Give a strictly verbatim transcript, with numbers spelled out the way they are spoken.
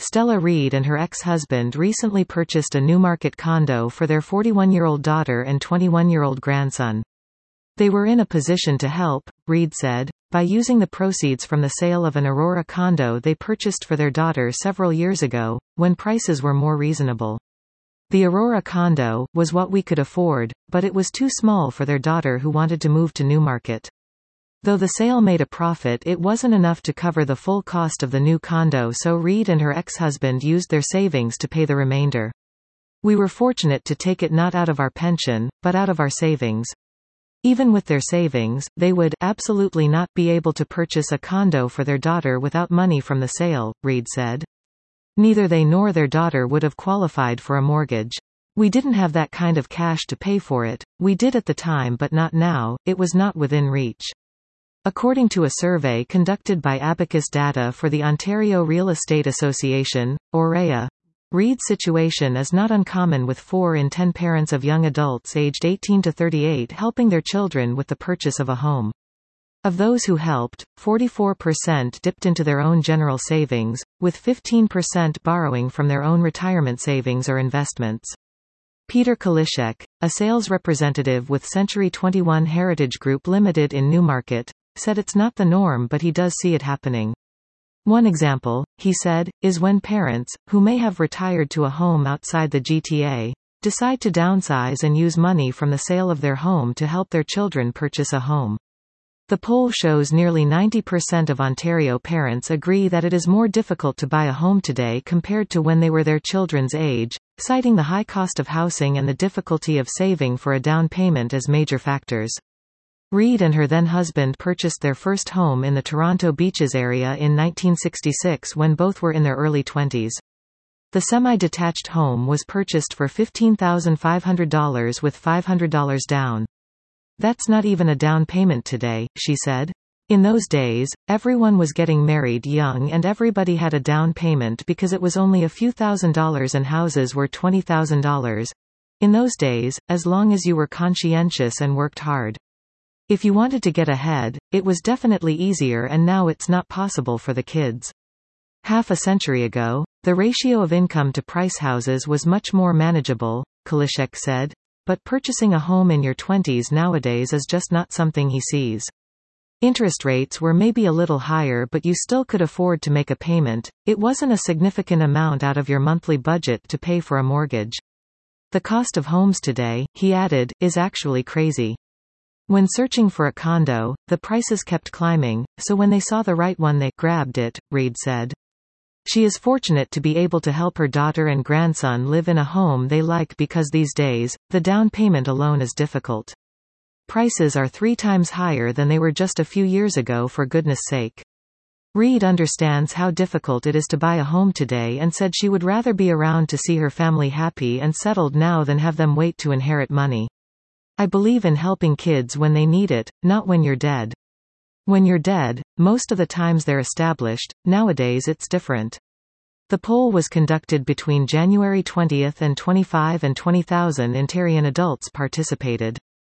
Stella Reed and her ex-husband recently purchased a Newmarket condo for their forty-one-year-old daughter and twenty-one-year-old grandson. They were in a position to help, Reed said, by using the proceeds from the sale of an Aurora condo they purchased for their daughter several years ago, when prices were more reasonable. The Aurora condo was what we could afford, but it was too small for their daughter who wanted to move to Newmarket. Though the sale made a profit, it wasn't enough to cover the full cost of the new condo, so Reed and her ex-husband used their savings to pay the remainder. We were fortunate to take it not out of our pension, but out of our savings. Even with their savings, they would absolutely not be able to purchase a condo for their daughter without money from the sale, Reed said. Neither they nor their daughter would have qualified for a mortgage. We didn't have that kind of cash to pay for it. We did at the time but not now, it was not within reach. According to a survey conducted by Abacus Data for the Ontario Real Estate Association, O R E A, Reed's situation is not uncommon, with four in ten parents of young adults aged eighteen to thirty-eight helping their children with the purchase of a home. Of those who helped, forty-four percent dipped into their own general savings, with fifteen percent borrowing from their own retirement savings or investments. Peter Kalishek, a sales representative with Century twenty-one Heritage Group Limited in Newmarket, said it's not the norm, but he does see it happening. One example, he said, is when parents, who may have retired to a home outside the G T A, decide to downsize and use money from the sale of their home to help their children purchase a home. The poll shows nearly ninety percent of Ontario parents agree that it is more difficult to buy a home today compared to when they were their children's age, citing the high cost of housing and the difficulty of saving for a down payment as major factors. Reed and her then-husband purchased their first home in the Toronto Beaches area in nineteen sixty-six when both were in their early twenties. The semi-detached home was purchased for fifteen thousand five hundred dollars with five hundred dollars down. That's not even a down payment today, she said. In those days, everyone was getting married young and everybody had a down payment because it was only a few thousand dollars and houses were twenty thousand dollars. In those days, as long as you were conscientious and worked hard. If you wanted to get ahead, it was definitely easier, and now it's not possible for the kids. Half a century ago, the ratio of income to price houses was much more manageable, Kalishek said, but purchasing a home in your twenties nowadays is just not something he sees. Interest rates were maybe a little higher, but you still could afford to make a payment. It wasn't a significant amount out of your monthly budget to pay for a mortgage. The cost of homes today, he added, is actually crazy. When searching for a condo, the prices kept climbing, so when they saw the right one they grabbed it, Reed said. She is fortunate to be able to help her daughter and grandson live in a home they like because these days, the down payment alone is difficult. Prices are three times higher than they were just a few years ago, for goodness sake. Reed understands how difficult it is to buy a home today and said she would rather be around to see her family happy and settled now than have them wait to inherit money. I believe in helping kids when they need it, not when you're dead. When you're dead, most of the times they're established. Nowadays it's different. The poll was conducted between January twentieth and twenty-fifth, and twenty thousand Ontarian adults participated.